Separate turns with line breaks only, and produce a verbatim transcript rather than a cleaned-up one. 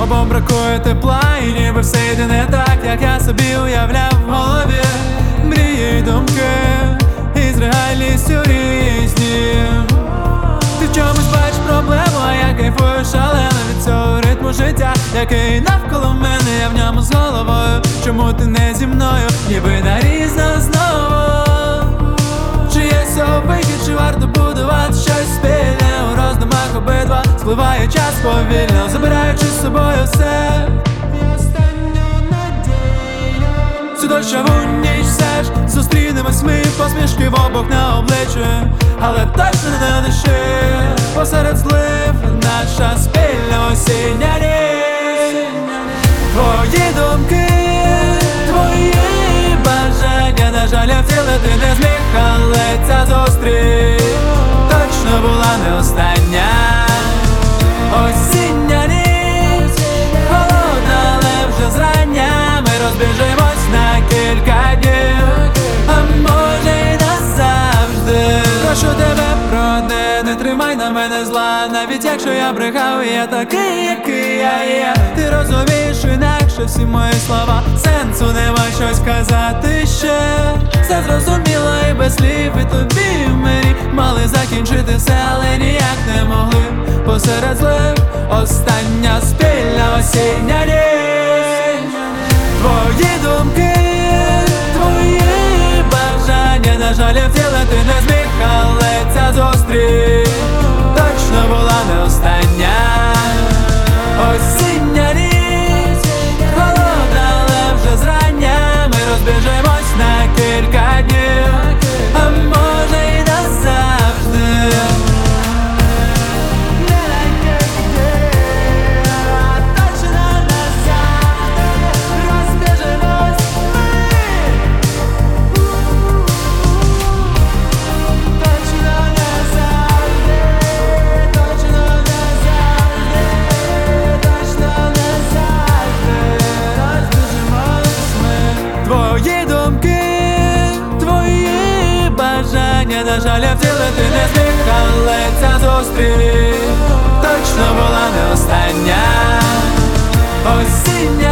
обом бракує тепла, і ніби все йде не так, як я собі уявляв в голові. Мрії й думки із реальністю різні. Ти в чомусь бачиш проблему, а я кайфую шалено від цього ритму життя, який навколо мене, я в ньому з головою. Чому ти не зі мною, ніби нарізно знову? Чи є цього вихід, чи варто будувати щось спільне? У роздумах обидва спливає час повільно, забираючи з собою все. І останню надію. Цю дощову ніч все ж зустрінемось ми, посмішки в обох на обличчі, але точно не на душі. Посеред злив наша спільна осіння ніч. Твої думки, твої бажання, на жаль, я втілити не зміг, але ця зустріч точно була не остання. Осіння ніч, холодна, але вже зрання. Ми розбіжимось на кілька днів, а може й назавжди. Прошу тебе, проте, не тримай на мене зла, навіть якщо я брехав, я такий, який я є. Ти розумієш інакше всі мої слова, сенсу нема щось казати ще. Все зрозуміло і без слів, і тобі і в мені мали закінчити все, але ніяк не могли. Посеред злив остання спільна осіння ніч. Твої думки, твої бажання, на жаль, я втілити не зміг, але ця зустріч точно була не остання. Осіння ніч, холодна, але вже зрання. Ми розбіжимось на кілька днів, а може й назавжди. Твої думки, твої бажання, на жаль, я втілити не зміг, але ця зустріч точно була не остання. Осіння